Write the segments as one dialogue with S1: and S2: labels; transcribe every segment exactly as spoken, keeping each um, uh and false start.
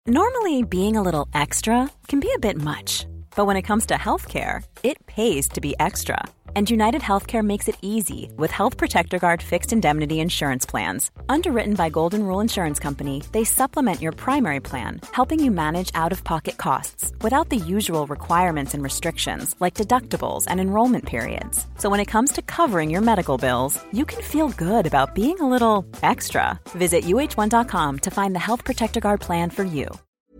S1: Normally, being a little extra can be a bit much. But when it comes to healthcare, it pays to be extra. And United Healthcare makes it easy with Health Protector Guard fixed indemnity insurance plans. Underwritten by Golden Rule Insurance Company, they supplement your primary plan, helping you manage out-of-pocket costs without the usual requirements and restrictions like deductibles and enrollment periods. So when it comes to covering your medical bills, you can feel good about being a little extra. Visit U H one dot com to find the Health Protector Guard plan for you.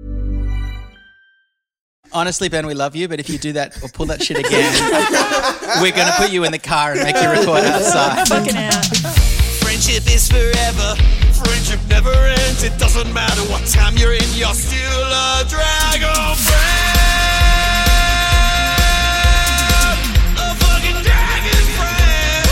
S2: Honestly, Ben, we love you, but if you do that or pull that shit again, we're going to put you in the car and make you record outside.
S3: Fucking out.
S4: Friendship is forever. Friendship never ends. It doesn't matter what time you're in. You're still a dragon friend. A fucking dragon friend.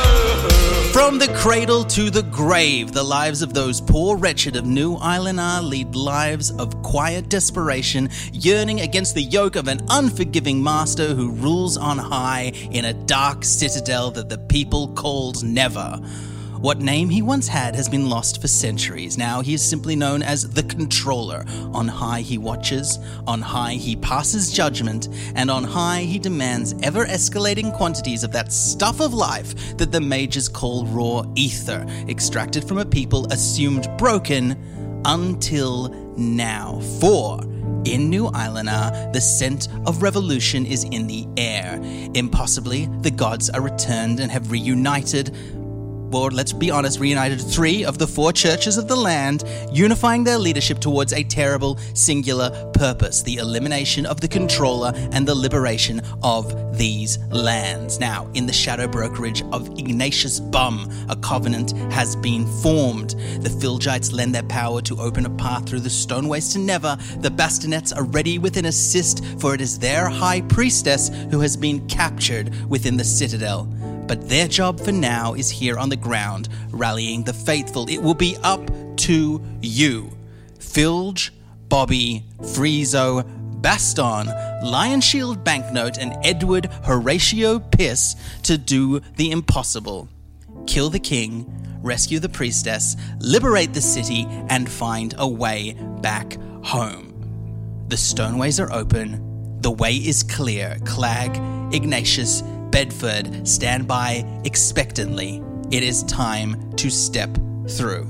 S2: From the cradle to the grave, the lives of those poor wretched of New Islenar lead lives of quiet desperation, yearning against the yoke of an unforgiving master who rules on high in a dark citadel that the people called Never. What name he once had has been lost for centuries. Now he is simply known as the Controller. On high he watches, on high he passes judgment, and on high he demands ever-escalating quantities of that stuff of life that the mages call raw ether, extracted from a people assumed broken until now. For in New Islenar, the scent of revolution is in the air. Impossibly, the gods are returned and have reunited, or let's be honest, reunited three of the four churches of the land, unifying their leadership towards a terrible singular purpose, the elimination of the Controller and the liberation of these lands. Now, in the shadow brokerage of Ignatius Bum, a covenant has been formed. The Filgites lend their power to open a path through the stoneways to Never. The Bastinets are ready with an assist, for it is their high priestess who has been captured within the citadel. But their job for now is here on the ground, rallying the faithful. It will be up to you. Filge, Bobby, Friezo, Baston, Lion Shield Banknote, and Edward Horatio Piss to do the impossible. Kill the king, rescue the priestess, liberate the city, and find a way back home. The stoneways are open. The way is clear. Clag, Ignatius, Bedford, stand by expectantly. It is time to step through.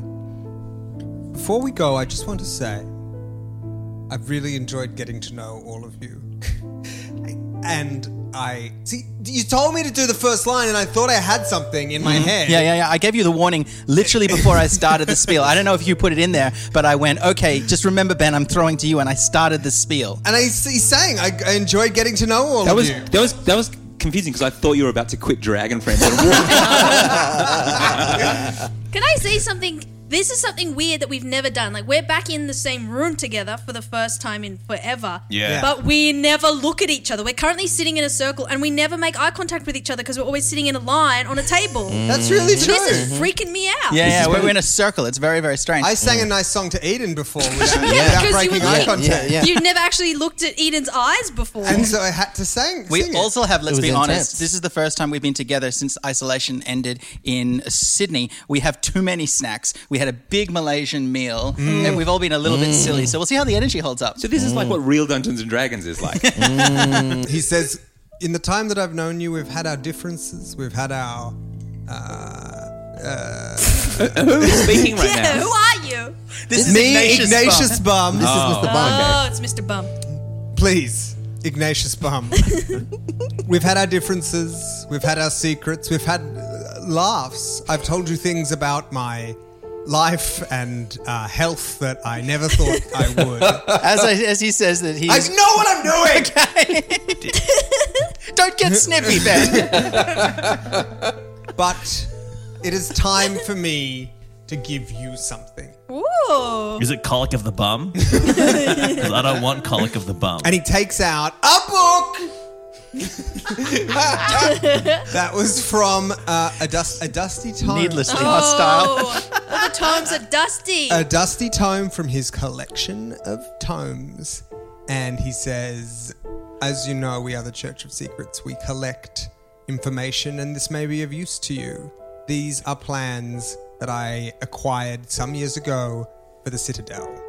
S5: Before we go, I just want to say I've really enjoyed getting to know all of you. And I... See, you told me to do the first line and I thought I had something in my mm-hmm. head.
S2: Yeah, yeah, yeah. I gave you the warning literally before I started the spiel. I don't know if you put it in there, but I went, okay, just remember, Ben, I'm throwing to you, and I started the spiel.
S5: And I, he's saying I, I enjoyed getting to know all
S6: that
S5: of
S6: was,
S5: you.
S6: That was... That was confusing because I thought you were about to quit Dragon Friends and walk.
S3: Can I say something? This is something weird that we've never done. Like, we're back in the same room together for the first time in forever.
S6: Yeah.
S3: But we never look at each other. We're currently sitting in a circle and we never make eye contact with each other because we're always sitting in a line on a table.
S5: Mm. That's really true.
S3: This is freaking me out.
S2: Yeah, yeah, we're in a circle. It's very, very strange.
S5: I sang a nice song to Eden before without,
S3: Yeah,
S5: without breaking
S3: you were
S5: eye
S3: like-
S5: contact.
S7: Yeah, yeah.
S3: You never actually looked at Eden's eyes before.
S5: And so I had to sing,
S2: We
S5: sing
S2: also
S5: it.
S2: have, let's
S7: It was
S2: be
S7: intense.
S2: honest, this is the first time we've been together since isolation ended in Sydney. We have too many snacks. We had a big Malaysian meal,
S5: Mm.
S2: and we've all been a little bit silly. So we'll see how the energy holds up.
S6: So this is like what real Dungeons and Dragons is like.
S5: He says, in the time that I've known you, we've had our differences, we've had our... Uh, uh,
S6: Who is speaking right
S3: yeah,
S6: now?
S3: who are you?
S2: This is
S5: me,
S2: Ignatius,
S5: Ignatius Bum.
S7: This is Mister Bum.
S3: Oh, it's Mister Bum.
S5: Please, Ignatius Bum. We've had our differences, we've had our secrets, we've had uh, laughs. I've told you things about my life and uh, health that I never thought I would.
S2: As, I, as he says that he's...
S5: I know what I'm doing!
S2: Okay. Don't get snippy, Ben.
S5: But it is time for me to give you something.
S3: Ooh.
S8: Is it Colic of the Bum? Because I don't want Colic of the Bum.
S5: And he takes out a book. That was from uh, a, dust, a dusty tome.
S2: Needlessly hostile.
S3: Oh, all the tomes are dusty.
S5: A dusty tome from his collection of tomes. And he says, as you know, we are the Church of Secrets. We collect information, and this may be of use to you. These are plans that I acquired some years ago for the Citadel.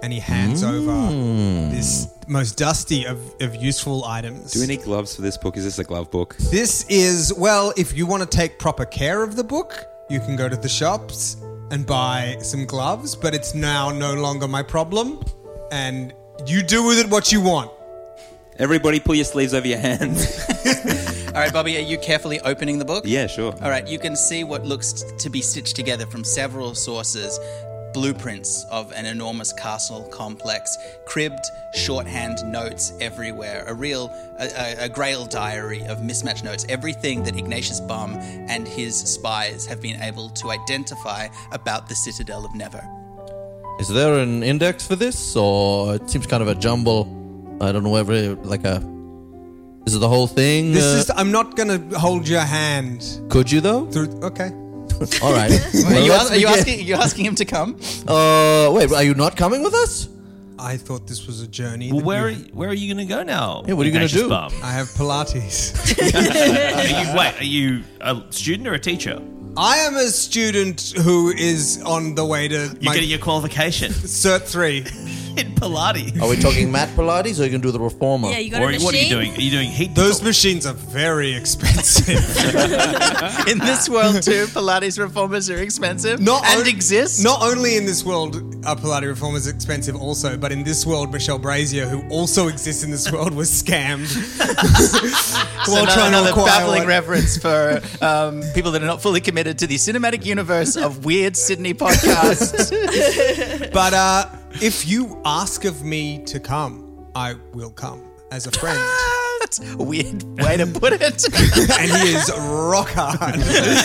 S5: and he hands over this most dusty of, of useful items.
S6: Do we need gloves for this book? Is this a glove book?
S5: This is, well, if you want to take proper care of the book, you can go to the shops and buy some gloves, but it's now no longer my problem, and you do with it what you want.
S6: Everybody pull your sleeves over your hands.
S2: All right, Bobby, are you carefully opening the book?
S6: Yeah, sure.
S2: All right, you can see what looks to be stitched together from several sources. Blueprints of an enormous castle complex, cribbed shorthand notes everywhere, a real, a, a, a Grail diary of mismatched notes, everything that Ignatius Bum and his spies have been able to identify about the Citadel of Never.
S8: Is there an index for this, or it seems kind of a jumble? I don't know, every like a. Is it the whole thing?
S5: This
S8: uh,
S5: is. I'm not going to hold your hand
S8: Could you though?
S5: through. Okay.
S8: All right.
S2: Are
S8: Well,
S2: you,
S8: let's
S2: are you
S8: begin.
S2: asking? Are you asking him to come?
S8: Uh, wait. Are you not coming with us?
S5: I thought this was a journey.
S7: Well,
S5: that
S7: where are,
S5: you-
S7: where are you going to go now?
S8: Yeah, what are you gonna
S7: Ignatius
S8: do?
S7: Bum?
S5: I have Pilates.
S7: Are you, wait, are you a student or a teacher?
S5: I am a student who is on the way to
S7: You're
S5: my
S7: getting your qualification
S5: Cert three.
S7: in Pilates.
S8: Are we talking Matt Pilates, or are you gonna do the reformer?
S3: Yeah, you got
S7: Or
S3: a machine.
S7: what are you doing? Are you doing heat?
S5: Those machines are very expensive.
S2: In this world, too, Pilates reformers are expensive
S5: Not
S2: and
S5: on-
S2: exist.
S5: Not only in this world are Pilates reformers expensive also, but in this world, Michelle Brazier, who also exists in this world, was scammed.
S2: So
S5: While
S2: no-
S5: trying to
S2: another
S5: acquire
S2: babbling
S5: one.
S2: reference for um, people that are not fully committed to the cinematic universe of Weird Sydney podcast.
S5: But uh, if you ask of me to come, I will come as a friend.
S2: That's a weird way to put it.
S5: And he is rock hard.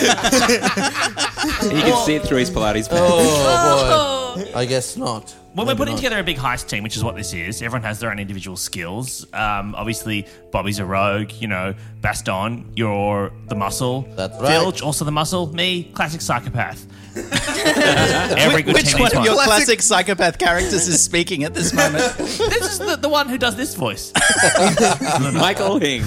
S6: You can see it through his Pilates pants.
S8: Oh boy. I guess not.
S7: When we're
S8: Maybe
S7: putting
S8: not.
S7: together a big heist team, which is what this is, everyone has their own individual skills. Um, obviously, Bobby's a rogue. You know, Baston, you're the muscle.
S8: That's right.
S7: Filch, also the muscle. Me, classic psychopath. Every good
S2: Which
S7: team
S2: one
S7: needs
S2: of
S7: one.
S2: your classic psychopath characters is speaking at this moment?
S7: This is the, the one who does this voice.
S6: Michael Hing.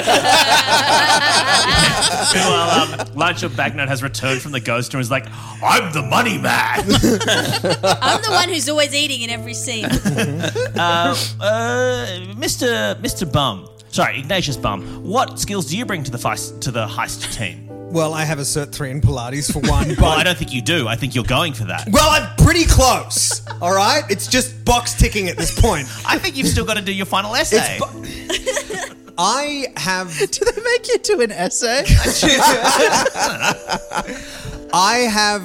S7: Meanwhile, um, Lionship Bagnut has returned from the ghost and is like, I'm the money man.
S3: I'm the one who's always eating in every scene.
S7: uh, uh, Mister Mister Bum. Sorry, Ignatius Bum. What skills do you bring to the feist, to the heist team?
S5: Well, I have a Cert three in Pilates for one, but...
S7: Well, I don't think you do. I think you're going for that.
S5: Well, I'm pretty close, all right? It's just box ticking at this point.
S7: I think you've still got to do your final essay.
S5: It's bu- I have...
S2: Do they make you do an essay?
S5: I have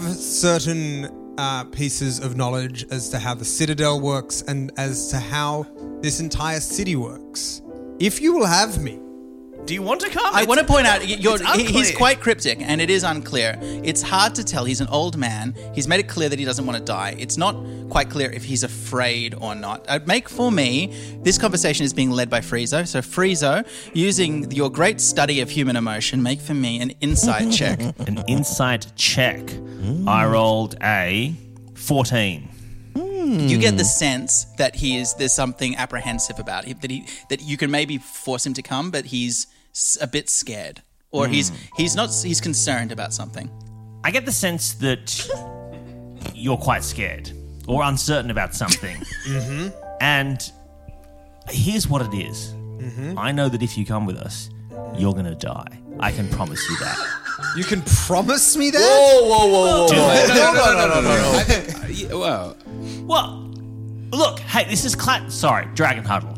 S5: certain uh, pieces of knowledge as to how the Citadel works and as to how this entire city works. If you will have me,
S7: Do you want to come?
S2: I
S7: It's-
S2: want to point out, you're,
S7: it's
S2: he- he's
S7: unclear.
S2: quite cryptic, and it is unclear. It's hard to tell. He's an old man. He's made it clear that he doesn't want to die. It's not quite clear if he's afraid or not. I'd make for me, this conversation is being led by Friezo. So Friezo, using your great study of human emotion, make for me an insight check.
S7: An insight check. I rolled a fourteen.
S2: You get the sense that he is there's something apprehensive about him, that he that you can maybe force him to come, but he's s- a bit scared, or he's he's not he's concerned about something.
S7: I get the sense that you're quite scared or uncertain about something. mm-hmm. And here's what it is. Mm-hmm. I know that if you come with us, you're going to die. I can promise you that.
S5: you can promise me that?
S8: Whoa, whoa, whoa, whoa,
S7: Do
S8: whoa.
S7: it.
S8: No, no, no, no, no, no.
S6: I think, yeah, well,
S7: Well, look, hey, this is cla- sorry, Dragon Huddle.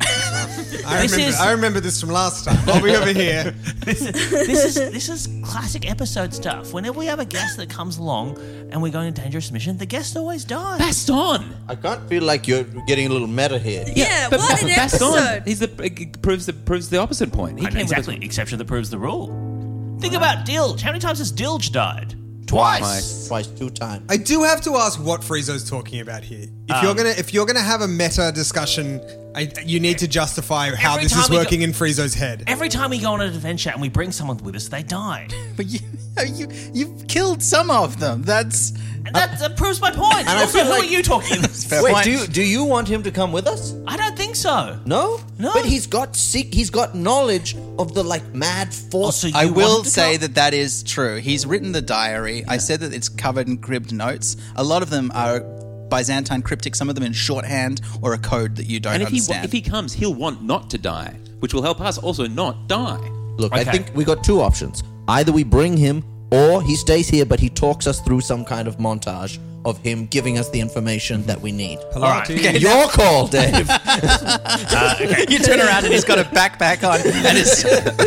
S5: I
S7: This
S5: remember,
S7: is-
S5: I remember this from last time. I'll be over here.
S7: this, is, this is this is classic episode stuff. Whenever we have a guest that comes along and we're going on a dangerous mission, the guest always dies.
S6: Baston.
S8: I can't feel like you're getting a little meta here.
S3: Yeah,
S6: but
S3: what an
S6: Baston,
S3: episode.
S6: he's the it proves the proves the opposite point. He
S7: I know,
S6: came with us-
S7: exactly, exception that proves the rule. Think about Dilge. How many times has Dilge died?
S8: Twice. Twice, two times.
S5: I do have to ask what Friezo's talking about here. If you're gonna if you're gonna have a meta discussion, I, you need to justify how
S7: Every
S5: this is
S7: time we
S5: working
S7: go-
S5: in Friezo's head.
S7: Every time we go on an adventure and we bring someone with us, they die.
S2: But you you you've killed some of them. That's
S7: And that, that proves my point.
S8: And I
S7: Also,
S8: feel
S7: who
S8: like-
S7: are you talking?
S2: fair
S8: Wait,
S2: point.
S8: do you, do you want him to come with us?
S7: I don't think so.
S8: No?
S7: No.
S8: But he's got seek, he's got knowledge of the like mad force.
S7: Also, you
S2: I
S7: want
S2: will
S7: him to
S2: say
S7: come?
S2: that that is true. He's written the diary. I said that it's covered in cribbed notes. A lot of them are Byzantine cryptic, some of them in shorthand or a code that you don't
S6: And if he,
S2: understand.
S6: if he comes, he'll want not to die, which will help us also not die.
S8: Look, I
S7: Okay.
S8: think we got two options. Either we bring him, or he stays here, but he talks us through some kind of montage of him giving us the information that we need.
S5: Pilates.
S2: Okay.
S8: Your call, Dave.
S2: You turn around and he's got a backpack on and his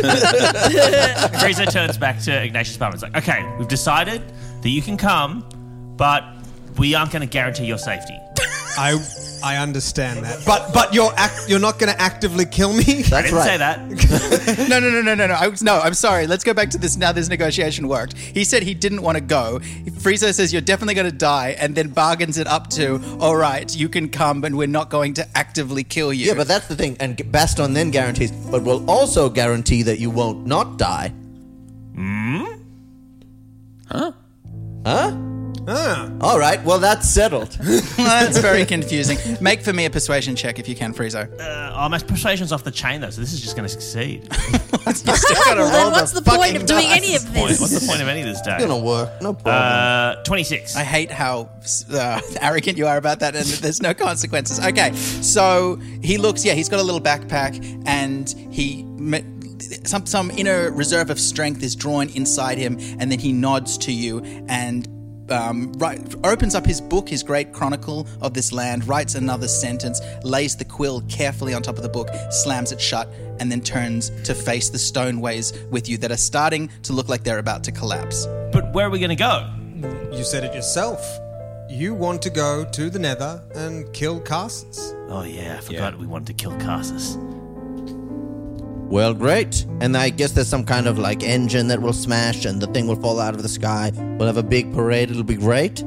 S7: Frieza turns back to Ignatius Bum. It's like, okay, we've decided that you can come, but we aren't going to guarantee your safety.
S5: I I understand that, but but you're act, you're not going to actively kill me.
S7: I
S8: That's
S7: didn't
S8: right.
S7: say that.
S2: No, no, no, no, no, no. I, no, I'm sorry. Let's go back to this now. This negotiation worked. He said he didn't want to go. Frieza says you're definitely going to die, and then bargains it up to, all right, you can come, but we're not going to actively kill you.
S8: Yeah, but that's the thing. And Baston then guarantees, but will also guarantee that you won't not die. Hmm? Huh? Huh?
S5: Ah.
S8: All right, well, that's settled.
S2: That's very confusing. Make for me a persuasion check if you can, Frieza.
S7: Uh, oh, my persuasion's off the chain, though, so this is just going to succeed.
S2: You still gotta
S3: Well,
S2: roll
S3: then what's the,
S2: fucking
S3: point of doing
S2: dice.
S3: any of
S7: Point.
S3: this?
S7: What's the point of any of this day?
S8: It's gonna work. No problem.
S7: Uh, twenty-six.
S2: I hate how uh, arrogant you are about that, and there's no consequences. Okay, so he looks, yeah, he's got a little backpack, and he some some inner reserve of strength is drawn inside him, and then he nods to you and. Um, right, opens up his book, his great chronicle of this land, writes another sentence, lays the quill carefully on top of the book, slams it shut, and then turns to face the stoneways with you that are starting to look like they're about to collapse.
S7: But where are we going to go?
S5: You said it yourself. You want to go to the Nether and kill casts.
S7: Oh, yeah, I forgot we wanted to kill Carsus.
S8: Well, great. And I guess there's some kind of like engine that will smash and the thing will fall out of the sky. We'll have a big parade. It'll be great.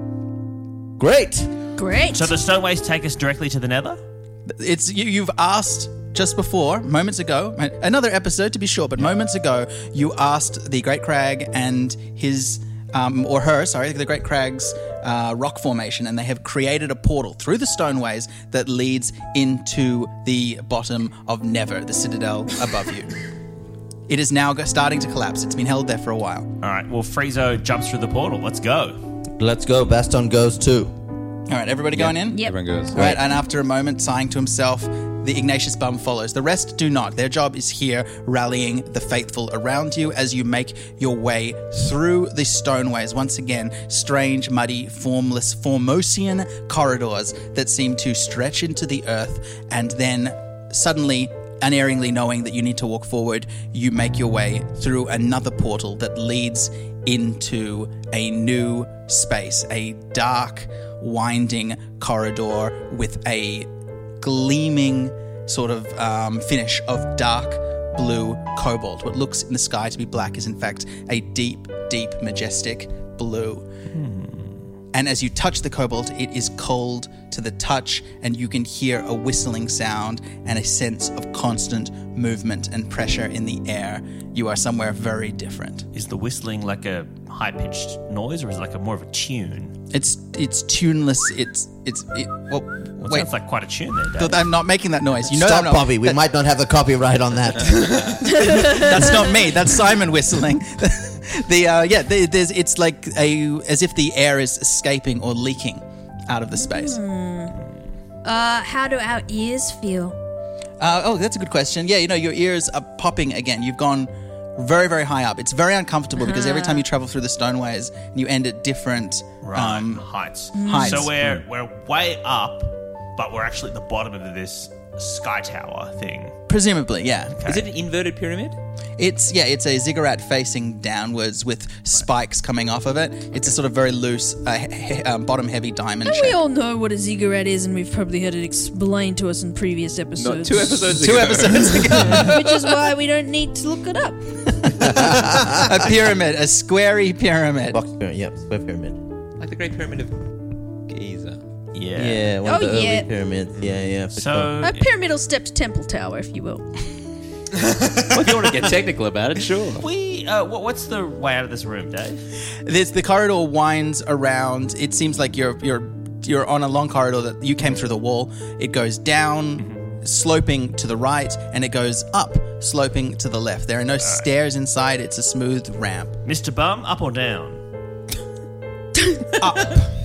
S8: Great.
S3: Great.
S7: So the stoneways take us directly to the Nether?
S2: It's you, you've asked just before, moments ago, another episode to be sure, but moments ago, you asked the Great Crag and his, um, or her, sorry, the Great Crag's uh, rock formation, and they have created a portal through the stoneways that leads into the bottom of Never, the citadel above you. It is now go- starting to collapse. It's been held there for a while.
S7: All right, well, Friezo jumps through the portal. Let's go.
S8: Let's go. Baston goes too.
S2: All right, everybody going in?
S3: Yep.
S6: Everyone goes.
S2: All right, and after a moment, sighing to himself, the Ignatius Bum follows. The rest do not. Their job is here, rallying the faithful around you as you make your way through the stoneways. Once again, strange, muddy, formless, Formosian corridors that seem to stretch into the earth, and then suddenly, unerringly knowing that you need to walk forward, you make your way through another portal that leads into a new space, a dark, winding corridor with a gleaming sort of um, finish of dark blue cobalt. What looks in the sky to be black is in fact a deep, deep, majestic blue. And as you touch the cobalt, it is cold to the touch, and you can hear a whistling sound and a sense of constant movement and pressure in the air. You are somewhere very different.
S7: Is the whistling like a high-pitched noise, or is it like a more of a tune?
S2: It's it's tuneless. It's it's it, well.
S7: Well, it
S2: wait,
S7: sounds like quite a tune there, Dave.
S2: th- I'm not making that noise. You know,
S8: Stop,
S2: I'm not,
S8: Bobby. We
S2: that-
S8: might not have the copyright on that.
S2: That's not me. That's Simon whistling. the uh, yeah, the, there's it's like a as if the air is escaping or leaking out of the space.
S3: Uh, how do our ears feel?
S2: Uh, oh, that's a good question. Yeah, you know, your ears are popping again. You've gone very, very high up. It's very uncomfortable because every time you travel through the stoneways, you end at different
S7: Right,
S2: um,
S7: heights.
S2: heights.
S7: So we're we're way up, but we're actually at the bottom of this sky tower thing.
S2: presumably, yeah.
S6: Is it an inverted pyramid?
S2: It's yeah, it's a ziggurat facing downwards with spikes coming off of it. It's a sort of very loose, uh, he- he- um, bottom-heavy diamond
S3: And
S2: shape.
S3: we all know what a ziggurat is, and we've probably had it explained to us in previous episodes.
S6: Two episodes
S2: Two
S6: ago.
S2: episodes ago,
S3: Which is why we don't need to look it up.
S2: a pyramid, a squarey pyramid.
S8: Box pyramid. Yep, square pyramid.
S6: Like the Great Pyramid of Giza.
S7: Yeah.
S8: Yeah, one of
S3: Oh,
S8: the
S3: yeah.
S8: early pyramids. Yeah, yeah. for sure.
S7: So
S3: A pyramidal stepped temple tower, if you will.
S6: Well, if you want to get technical about it, sure.
S7: we uh, what, what's the way out of this room, Dave?
S2: This the corridor winds around. It seems like you're you're you're on a long corridor that you came through the wall. It goes down, sloping to the right, and it goes up, sloping to the left. There are no stairs inside. It's a smooth ramp.
S7: Mister Bum, up or down?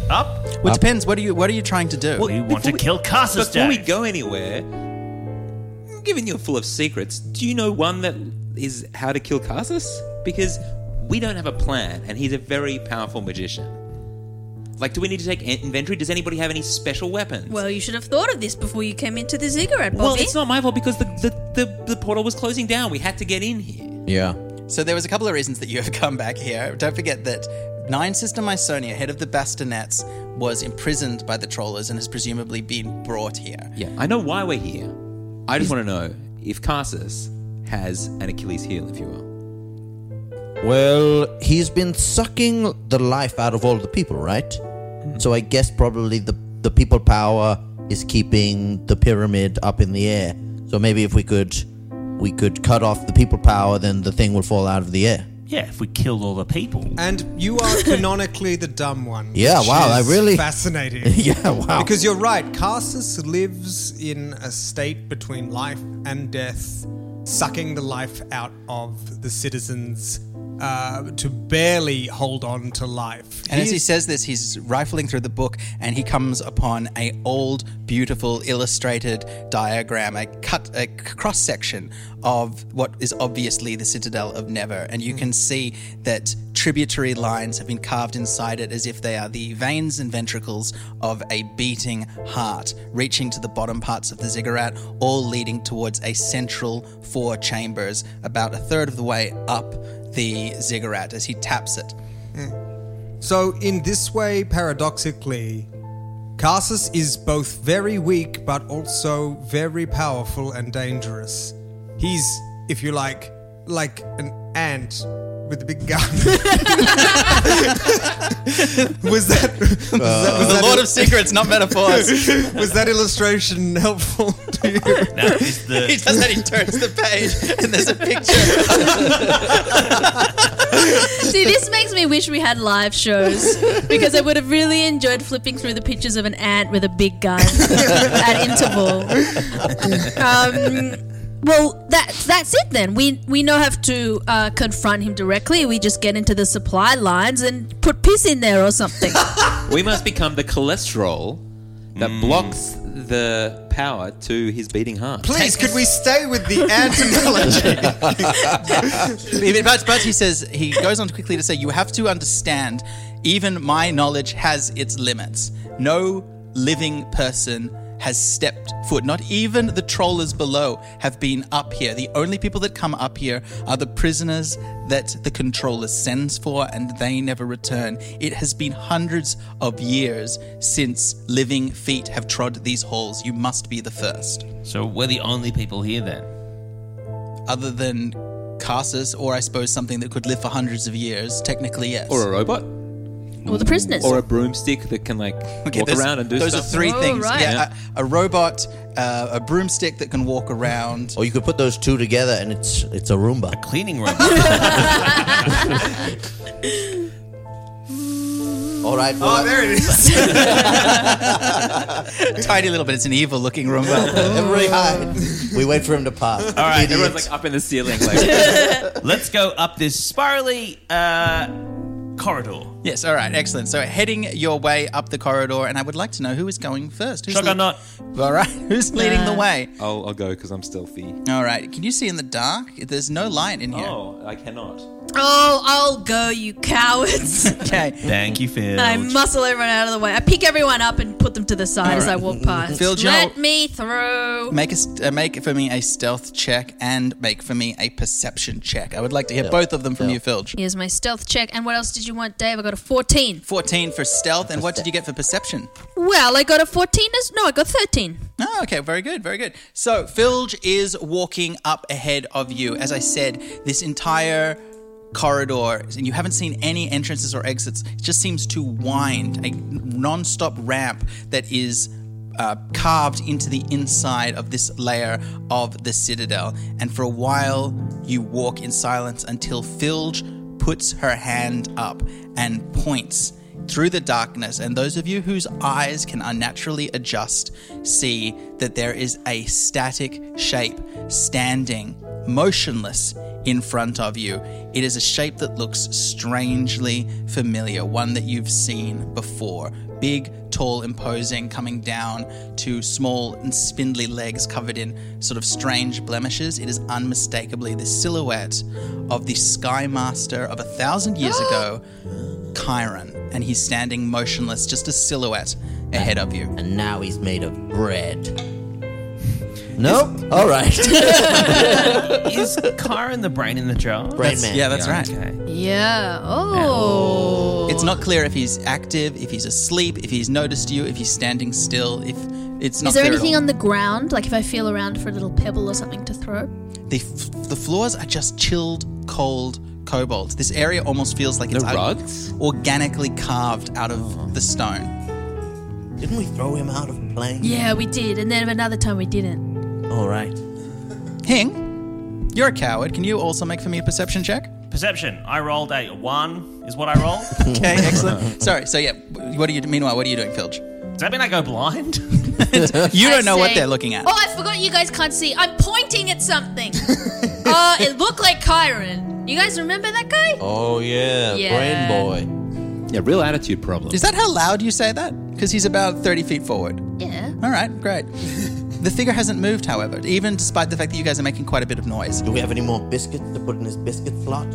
S7: Up?
S2: Well, it depends. What are you What are you trying to do?
S7: We want to
S6: we-
S7: kill Cassus,
S6: Before we
S7: Dave.
S6: go anywhere, given you're full of secrets, do you know one that is how to kill Cassus? Because we don't have a plan, and he's a very powerful magician. Like, do we need to take in- inventory? Does anybody have any special weapons?
S3: Well, you should have thought of this before you came into the ziggurat, Bobby.
S6: Well, it's not my fault because the, the, the, the portal was closing down. We had to get in here.
S8: Yeah.
S2: So there was a couple of reasons that you have come back here. Don't forget that Nine Sister Mysonia, head of the Bastinets, was imprisoned by the Trollers and has presumably been brought here.
S6: Yeah, I know why we're here. I just want to know if Cassus has an Achilles heel, if you will.
S8: Well, he's been sucking the life out of all the people, right? Mm. So I guess probably the, the people power is keeping the pyramid up in the air. So maybe if we could we could cut off the people power, then the thing will fall out of the air.
S7: Yeah, if we killed all the people.
S5: And you are canonically the dumb one.
S8: Yeah,
S5: which
S8: wow, I
S5: is
S8: really-
S5: fascinating.
S8: Yeah, wow.
S5: Because you're right, Cassus lives in a state between life and death, sucking the life out of the citizens uh, to barely hold on to life.
S2: And as he
S5: He's-
S2: says this, he's rifling through the book and he comes upon a old, beautiful, illustrated diagram, a cut, a cross section of what is obviously the Citadel of Never. And you can see that tributary lines have been carved inside it as if they are the veins and ventricles of a beating heart, reaching to the bottom parts of the ziggurat, all leading towards a central four chambers, about a third of the way up the ziggurat as he taps it.
S5: So in this way, paradoxically, Cassus is both very weak but also very powerful and dangerous. He's, if you like, like an ant with a big gun. was that, was that, was
S2: The
S5: that
S2: Lord
S5: il-
S2: of Secrets, not metaphors.
S5: was that illustration helpful to you?
S7: Now, is
S2: He
S7: the,
S2: does that, he turns the page and there's a picture.
S3: See, this makes me wish we had live shows because I would have really enjoyed flipping through the pictures of an ant with a big gun at interval. Um, well, that, that's it then. We we don't have to uh, confront him directly. We just get into the supply lines and put piss in there or something.
S6: We must become the cholesterol that blocks the power to his beating heart.
S5: Please, could we stay with the ant analogy?
S2: but, but he says, he goes on quickly to say, you have to understand, even my knowledge has its limits. No living person has stepped foot. Not even the trollers below have been up here. The only people that come up here are the prisoners that the controller sends for, and they never return. It has been hundreds of years since living feet have trod these halls. You must be the first.
S7: so we're the only people here then.
S2: Other than Cassus, or I suppose something that could live for hundreds of years. Technically, yes.
S6: Or a robot.
S3: Or the prisoners.
S6: Or a broomstick that can, like,
S2: Okay,
S6: walk
S2: there's-
S6: around and do
S2: those
S6: stuff.
S2: are three
S3: Oh,
S2: things.
S3: right.
S2: Yeah, a, a robot, uh, a broomstick that can walk around.
S8: Or you could put those two together and it's it's a Roomba.
S7: Cleaning room.
S8: All right. Well,
S5: Oh, there it is.
S2: Tiny little bit. It's an evil-looking Roomba.
S8: everybody hide. We wait for him to pass.
S7: All right,
S8: Idiot.
S6: Everyone's, like, up in the ceiling. Like,
S7: Let's go up this spirally uh, corridor.
S2: Yes. All right. Excellent. So heading your way up the corridor, and I would like to know who is going first. Who's
S7: Shotgun
S2: lead-
S7: knot.
S2: All right. Who's leading the way?
S6: I'll, I'll go because I'm stealthy.
S2: All right. Can you see in the dark? There's no light in here.
S6: Oh, I cannot.
S3: Oh, I'll go, you cowards.
S2: Okay.
S7: Thank you, Phil.
S3: And I muscle everyone out of the way. I pick everyone up and put them to the side
S2: All
S3: as I
S2: right.
S3: walk past.
S2: Phil, do you
S3: Let
S2: know-
S3: me through.
S2: Make a st- uh, make for me a stealth check and make for me a perception check. I would like to hear both of them from you, Filge.
S3: Here's my stealth check. And what else did you want, Dave? I got a fourteen.
S2: fourteen for stealth, and what did you get for perception?
S3: Well, I got a fourteen. As no, I got thirteen.
S2: Oh, okay, very good, very good. So, Filge is walking up ahead of you. As I said, this entire corridor, and you haven't seen any entrances or exits, it just seems to wind, a non-stop ramp that is uh, carved into the inside of this layer of the Citadel. And for a while, you walk in silence until Filge puts her hand up and points through the darkness, and those of you whose eyes can unnaturally adjust see that there is a static shape standing motionless in front of you. It is a shape that looks strangely familiar, one that you've seen before. Big, tall, imposing, coming down to small and spindly legs covered in sort of strange blemishes. It is unmistakably the silhouette of the Sky Master of a thousand years ago, Chiron, and he's standing motionless, just a silhouette ahead of you.
S8: And now he's made of bread. Nope. All right.
S7: Is Chiron the brain in the jar?
S8: Brain man.
S2: Yeah, that's right.
S7: Okay.
S3: Yeah. Oh.
S2: It's not clear if he's active, if he's asleep, if he's noticed you, if he's standing still, if it's not
S3: Is there
S2: clear
S3: anything
S2: at all.
S3: on the ground? Like if I feel around for a little pebble or something to throw?
S2: The, f- the floors are just chilled, cold cobalt. This area almost feels like
S6: No
S2: it's
S6: rugs?
S2: organically carved out of the stone.
S8: Didn't we throw him out of a plane?
S3: Yeah, we did. And then another time we didn't.
S8: All right.
S2: Hing, you're a coward. Can you also make for me a perception check?
S7: Perception. I rolled a one. Is what I rolled.
S2: Okay, excellent. Sorry. So yeah, what are you? Meanwhile, what are you doing, Filch?
S7: Does that mean I go blind?
S2: You don't
S3: I
S2: know what
S3: say-
S2: they're looking at.
S3: Oh, I forgot you guys can't see. I'm pointing at something. uh, it looked like Chiron. You guys remember that guy?
S8: Oh, yeah.
S3: Yeah.
S8: Brain boy.
S6: Yeah, real attitude problem.
S2: Is that how loud you say that? Because he's about thirty feet forward.
S3: Yeah.
S2: All right, great. The figure hasn't moved, however, even despite the fact that you guys are making quite a bit of noise.
S8: Do we have any more biscuits to put in his biscuit slot?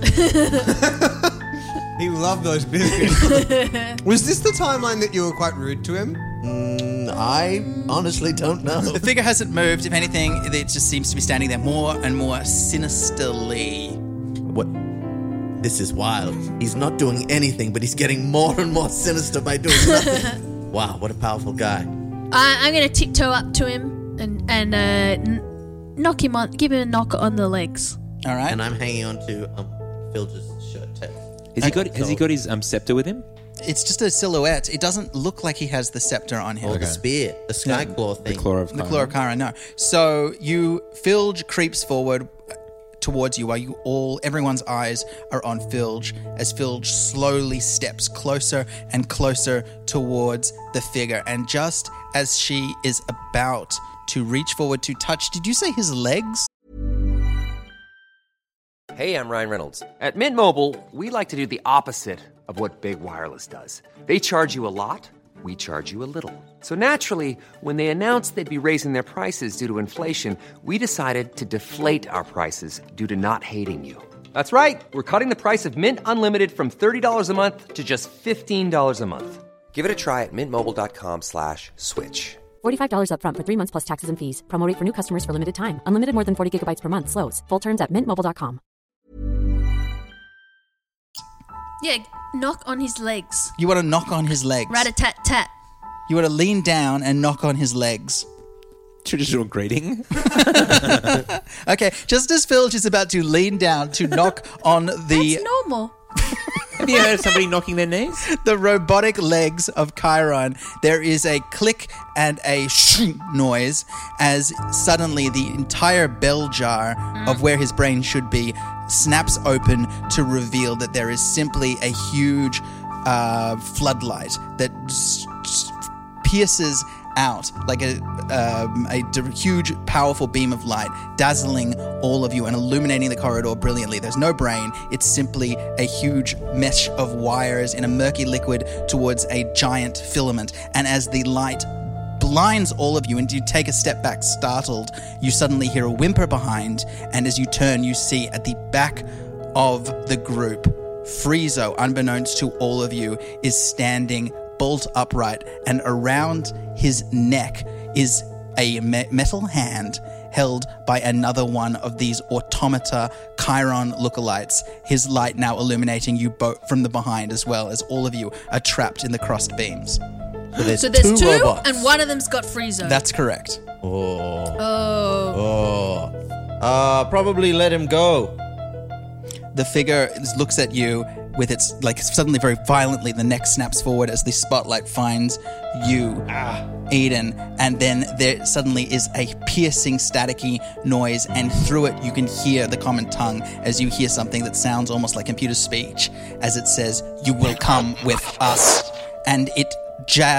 S5: He loved those biscuits. Was this the timeline that you were quite rude to him?
S8: Mm, I honestly don't know.
S2: The figure hasn't moved. If anything, it just seems to be standing there more and more sinisterly.
S8: What? This is wild. He's not doing anything, but he's getting more and more sinister by doing nothing. Wow, what a powerful guy.
S3: I, I'm going to tiptoe up to him and, and uh, n- knock him on, give him a knock on the legs.
S2: All right.
S8: And I'm hanging on to um, Filch's shirt tail.
S6: Has he got has he got his um, scepter with him?
S2: It's just a silhouette. It doesn't look like he has the scepter on him.
S8: Or the spear, the sky claw thing.
S6: The claw of
S2: The
S6: Chiron.
S2: claw of Chiron, no. So you, Filge creeps forward towards you while you all, everyone's eyes are on Filge as Filge slowly steps closer and closer towards the figure. And just as she is about to reach forward to touch, did you say his legs?
S9: Hey, I'm Ryan Reynolds. At Mint Mobile, we like to do the opposite of what Big Wireless does. They charge you a lot, we charge you a little. So naturally, when they announced they'd be raising their prices due to inflation, we decided to deflate our prices due to not hating you. That's right. We're cutting the price of Mint Unlimited from thirty dollars a month to just fifteen dollars a month. Give it a try at mintmobile.com slash switch.
S10: forty-five dollars up front for three months plus taxes and fees. Promo rate for new customers for limited time. Unlimited more than forty gigabytes per month. Slows full terms at mint mobile dot com.
S3: Yeah, knock on his legs.
S2: You want to knock on his legs.
S3: Rat-a-tat-tat.
S2: You want to lean down and knock on his legs.
S6: Traditional greeting.
S2: Okay, just as Filge is about to lean down to knock on the
S3: That's normal.
S6: Have you heard of somebody knocking their knees?
S2: the robotic legs of Chiron, there is a click and a shh noise as suddenly the entire bell jar of where his brain should be snaps open to reveal that there is simply a huge uh, floodlight that s- s- pierces out like a, um, a d- huge, powerful beam of light, dazzling all of you and illuminating the corridor brilliantly. There's no brain. It's simply a huge mesh of wires in a murky liquid towards a giant filament. And as the light blinds all of you and you take a step back startled, you suddenly hear a whimper behind, and as you turn, you see at the back of the group, Friezo, unbeknownst to all of you, is standing bolt upright, and around his neck is a me- metal hand held by another one of these automata Chiron lookalikes, his light now illuminating you both from the behind as well, as all of you are trapped in the crossed beams.
S8: So there's,
S3: So there's two,
S8: robots.
S3: and one of them's got Friezo.
S2: That's correct.
S8: Oh.
S3: Oh.
S8: Oh. Uh, probably let him go.
S2: The figure looks at you with its, like, suddenly very violently, the neck snaps forward as the spotlight finds you, Eden, and then there suddenly is a piercing, staticky noise, and through it you can hear the common tongue as you hear something that sounds almost like computer speech, as it says, "You will come with us," and it jabs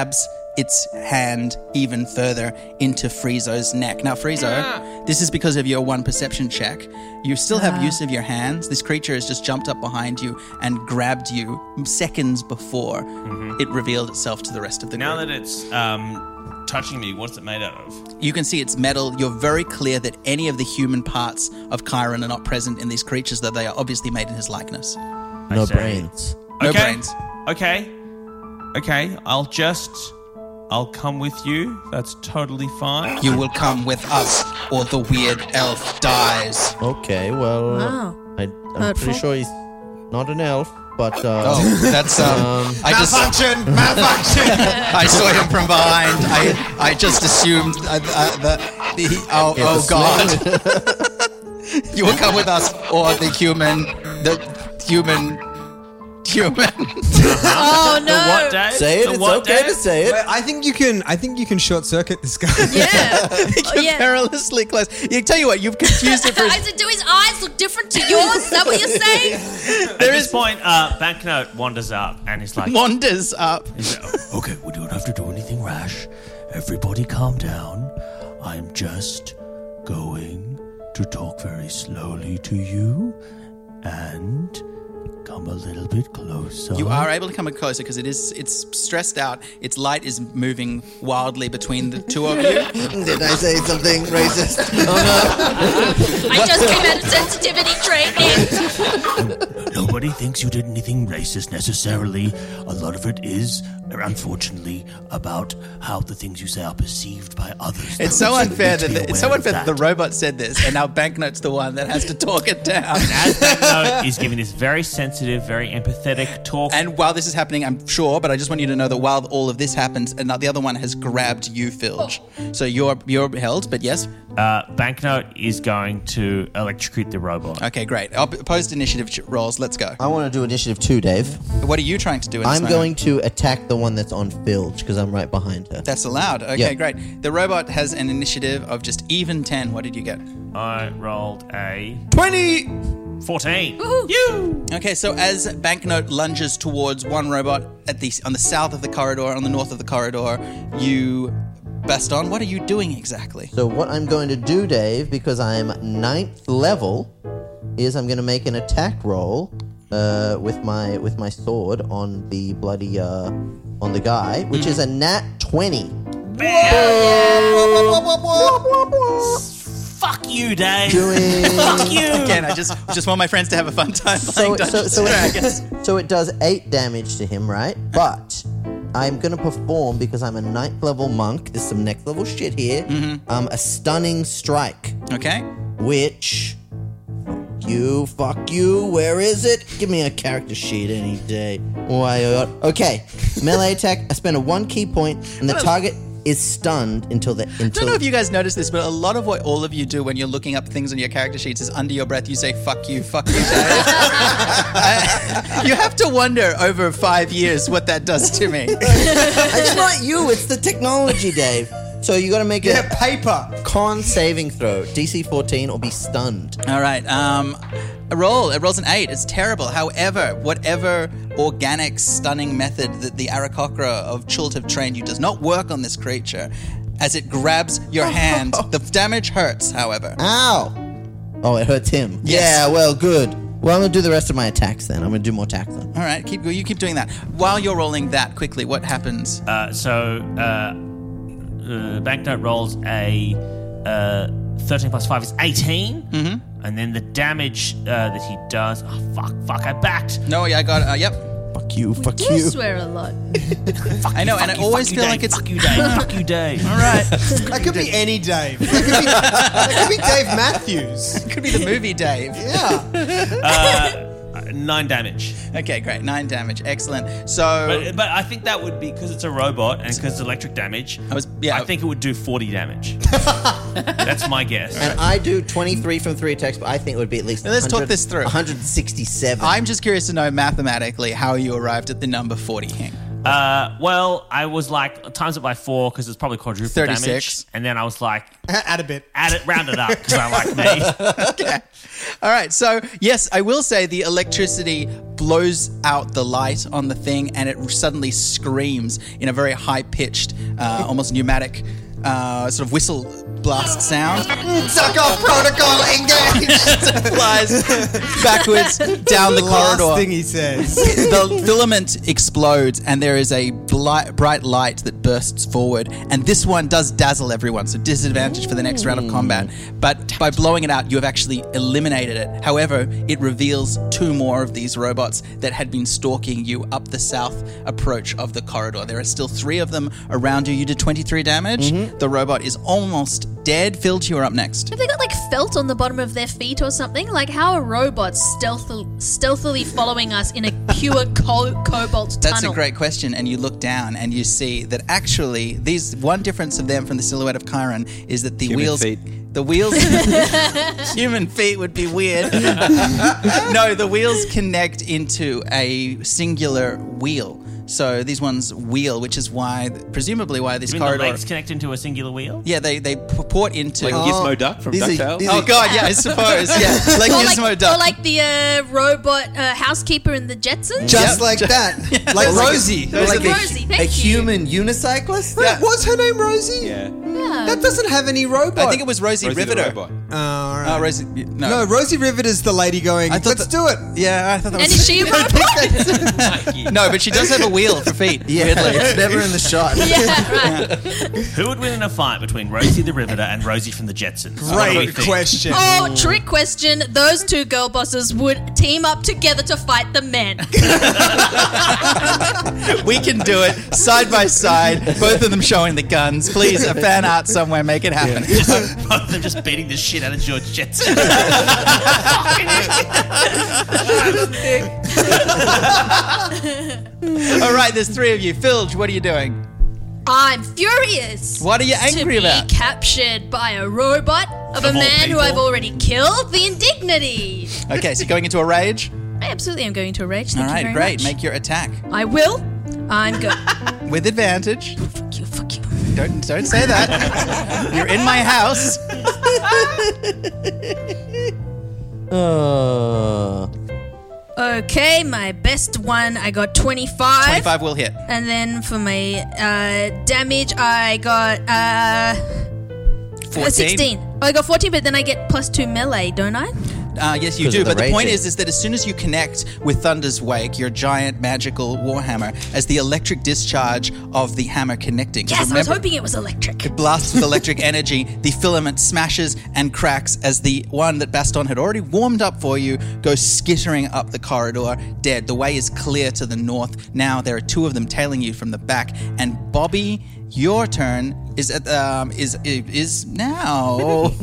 S2: its hand even further into Friezo's neck. Now, Friezo,
S6: Ah.
S2: this is because of your one perception check. You still have use of your hands. This creature has just jumped up behind you and grabbed you seconds before it revealed itself to the rest of the
S7: Now
S2: group.
S7: that it's um, touching me, what's it made out of?
S2: You can see it's metal. You're very clear that any of the human parts of Chiron are not present in these creatures, though they are obviously made in his likeness.
S8: No
S7: say-
S8: brains.
S2: No
S7: okay.
S2: brains.
S7: Okay. Okay. I'll just. I'll come with you. That's totally fine.
S2: You will come with us, or the weird elf dies.
S8: Okay, well,
S3: Wow.
S8: I, I'm
S3: Hurtful.
S8: pretty sure he's not an elf, but uh,
S2: Oh, that's um. I just
S5: Malfunction! Malfunction!
S2: I saw him from behind. I I just assumed uh, uh, that the oh
S8: Yeah,
S2: oh
S8: the
S2: god. You will come with us, or the human, the human, human.
S3: Oh no!
S7: What, Dave?
S8: say it.
S7: The
S8: It's
S7: what,
S8: okay
S7: Dave?
S8: to say it.
S5: I think you can. I think you can short circuit this guy.
S3: Yeah. Oh,
S2: You're
S3: yeah.
S2: perilously close. You tell you what, you've confused it for.
S3: I said, do his eyes look different to yours? Is that what you're saying?
S7: At this point, uh, Banknote wanders up and is like,
S2: wanders up.
S7: he's like, okay, we don't have to do anything rash. Everybody calm down. I'm just going to talk very slowly to you and come a little bit closer.
S2: You are able to come closer because it is it's stressed out. Its light is moving wildly between the two of you.
S8: Did I say something racist?
S3: I just came out of sensitivity training.
S7: Nobody thinks you did anything racist necessarily. A lot of it is, unfortunately, about how the things you say are perceived by others.
S2: It's so
S7: You
S2: unfair
S7: need to
S2: that
S7: be
S2: the, it's so
S7: aware of
S2: unfair that the
S7: that.
S2: robot said this, and now Banknote's the one that has to talk it down.
S7: As Banknote is giving this very sensitive, very empathetic talk.
S2: And while this is happening, I'm sure, but I just want you to know that while all of this happens, and the other one has grabbed you, Filge. So you're you're held, but yes.
S7: Uh, Banknote is going to electrocute the robot.
S2: Okay, great. Op- Opposed initiative ch- rolls. Let's go.
S8: I want to do initiative two, Dave.
S2: What are you trying to do? In this
S8: I'm
S2: moment?
S8: going to attack the one that's on Filge because I'm right behind her.
S2: That's allowed. Okay,
S8: Yeah.
S2: great. The robot has an initiative of just even ten. What did you get?
S7: I rolled a
S2: twenty.
S7: fourteen.
S3: You.
S2: Okay, so as Banknote lunges towards one robot at the on the south of the corridor, on the north of the corridor, you, Baston, what are you doing exactly?
S8: So what I'm going to do, Dave, because I'm ninth level, is I'm going to make an attack roll uh, with my with my sword on the bloody uh, on the guy, which is a nat twenty.
S7: Fuck you, Dave.
S8: Doing
S7: Fuck you.
S2: Again, I just just want my friends to have a fun time playing
S8: so, so,
S2: Dungeons
S8: so,
S2: and Dragons.
S8: it, so it does eight damage to him, right? But I'm gonna perform because I'm a ninth level monk. There's some next level shit here. Um, a stunning strike,
S2: Okay.
S8: which fuck you, fuck you. Where is it? Give me a character sheet any day. Why? uh, Okay, melee attack. I spend a one key point, and the target is stunned until the until.
S2: I don't know if you guys noticed this, but a lot of what all of you do when you're looking up things on your character sheets is under your breath you say "fuck you, fuck you." I- you have to wonder over five years what that does to me.
S8: It's not you. It's the technology, Dave. So you got to make
S5: Yeah,
S8: a
S5: paper.
S8: con saving throw, D C fourteen, or be stunned.
S2: All right, um, a roll. It rolls an eight. It's terrible. However, whatever organic stunning method that the Arakocra of Chult have trained you does not work on this creature. As it grabs your hand, the damage hurts. However,
S8: Ow! Oh, it hurts him.
S2: Yes.
S8: Yeah, well, good. Well, I'm gonna do the rest of my attacks then. I'm gonna do more attacks then.
S2: all right, keep you keep doing that. While you're rolling that quickly, what happens?
S7: Uh, so, uh, uh, Banknote rolls a uh, thirteen plus five is eighteen. Mm-hmm. And then the damage uh, that he does. Oh, fuck, fuck, I backed.
S2: No, yeah, I got it. Uh, yep.
S8: Fuck you, fuck
S3: You
S8: you.
S3: swear a lot.
S2: I know, and I
S7: Fuck you,
S2: always
S7: fuck you,
S2: feel
S7: Dave,
S2: like it's
S7: Fuck you, Dave. Fuck you, Dave.
S2: all right.
S5: That could be any Dave. That could be, that could be Dave Matthews.
S2: Could be the movie Dave.
S5: Yeah.
S7: Uh, nine damage.
S2: Okay, great. Nine damage. Excellent. So
S7: But, but I think that would be because it's a robot and because it's electric damage.
S2: I was yeah.
S7: I think it would do forty damage. That's my guess.
S8: And I do twenty-three from three attacks, but I think it would be at least.
S2: Now let's talk
S8: one hundred
S2: this through.
S8: one hundred sixty-seven.
S2: I'm just curious to know mathematically how you arrived at the number forty, Hing.
S7: Uh, well, I was like, times it by four because it's probably quadruple
S2: thirty-six.
S7: damage. And then I was like,
S5: Add a bit.
S7: add it, round it up because I like me.
S2: Okay. All right. So, yes, I will say the electricity blows out the light on the thing and it suddenly screams in a very high-pitched, uh, almost pneumatic uh, sort of whistle blast sound.
S5: Suck off protocol, engage!
S2: Flies backwards down the
S5: Last
S2: corridor.
S5: thing he says.
S2: The filament explodes and there is a bli- bright light that bursts forward, and this one does dazzle everyone, so disadvantage for the next round of combat. But by blowing it out, you have actually eliminated it. However, it reveals two more of these robots that had been stalking you up the south approach of the corridor. There are still three of them around you. You did twenty-three damage. The robot is almost dead. Filch, you are up next.
S3: Have they got like felt on the bottom of their feet or something? Like how are robots stealthily, stealthily following us in a pure co- cobalt tunnel?
S2: That's a great question, and you look down and you see that actually these one difference of them from the silhouette of Chiron is that the
S6: Human
S2: wheels
S6: feet.
S2: the wheels human feet would be weird. No, the wheels connect into a singular wheel. So these ones wheel, which is why, presumably why this
S7: You mean the
S2: corridor...
S7: legs connect into a singular wheel?
S2: Yeah, they, they purport into...
S6: Like Gizmo Duck from
S8: these are-
S6: DuckTales?
S8: these
S2: Oh, God, yeah, I suppose. Yeah, like
S3: or,
S2: Gizmo
S3: like,
S2: Duck.
S3: or like the uh, robot uh, housekeeper in the Jetsons?
S5: Just
S2: Yep.
S5: like that. Like Rosie.
S2: Those
S8: like
S2: are the-
S3: Rosie,
S8: a,
S3: thank
S8: a
S3: you.
S8: human unicyclist?
S5: Wait, was her name Rosie?
S6: Yeah.
S3: Yeah.
S5: That doesn't have any robot.
S2: I think it was Rosie,
S6: Rosie the
S2: Riveter.
S6: robot.
S5: Oh, all right.
S2: Oh, Rosie... No.
S5: No, Rosie Riveter's the lady going,
S2: I thought
S5: let's
S2: that-
S5: do it.
S2: Yeah, I thought that
S3: And
S2: was...
S3: is she a robot?
S2: No, but she does have a wheel for feet.
S8: Yeah, it's never in the shot.
S3: Yeah, right.
S7: Who would win in a fight between Rosie the Riveter and Rosie from the Jetsons? What do we
S5: Great
S7: think?
S5: question.
S3: Oh, trick question. Those two girl bosses would team up together to fight the men.
S2: We can do it side by side, both of them showing the guns. Please, a fan art somewhere, make it happen.
S7: Just, both of them just beating the shit out of George Jetson.
S2: All right, there's three of you. Filge, what are you doing?
S3: I'm furious.
S2: What are you angry
S3: to be
S2: about?
S3: captured by a robot of a
S7: Of all
S3: man who
S7: people.
S3: I've already killed. The indignity.
S2: Okay, so you're going into a rage?
S3: I absolutely am going to a rage. Thank
S2: All
S3: you
S2: right,
S3: very
S2: great.
S3: much.
S2: Make your attack.
S3: I will. I'm good.
S2: With advantage.
S3: Fuck you. Fuck you.
S2: Don't don't say that. You're in my house.
S8: Uh,
S3: Okay, my best one, I got twenty-five.
S2: twenty-five will hit.
S3: And then for my uh, damage, I got uh,
S2: fourteen.
S3: uh, sixteen. Oh, I got fourteen, but then I get plus two melee, don't I?
S2: Uh, yes, you
S8: 'Cause
S2: do.
S8: of the
S2: But the point
S8: raging.
S2: is, is that as soon as you connect with Thunder's Wake, your giant magical warhammer, as the electric discharge of the hammer connecting. 'cause
S3: Yes, I was
S2: remember,
S3: hoping it was electric.
S2: It blasts with electric energy. The filament smashes and cracks as the one that Baston had already warmed up for you goes skittering up the corridor, dead. The way is clear to the north. Now there are two of them tailing you from the back. And Bobby, your turn is at um is is now.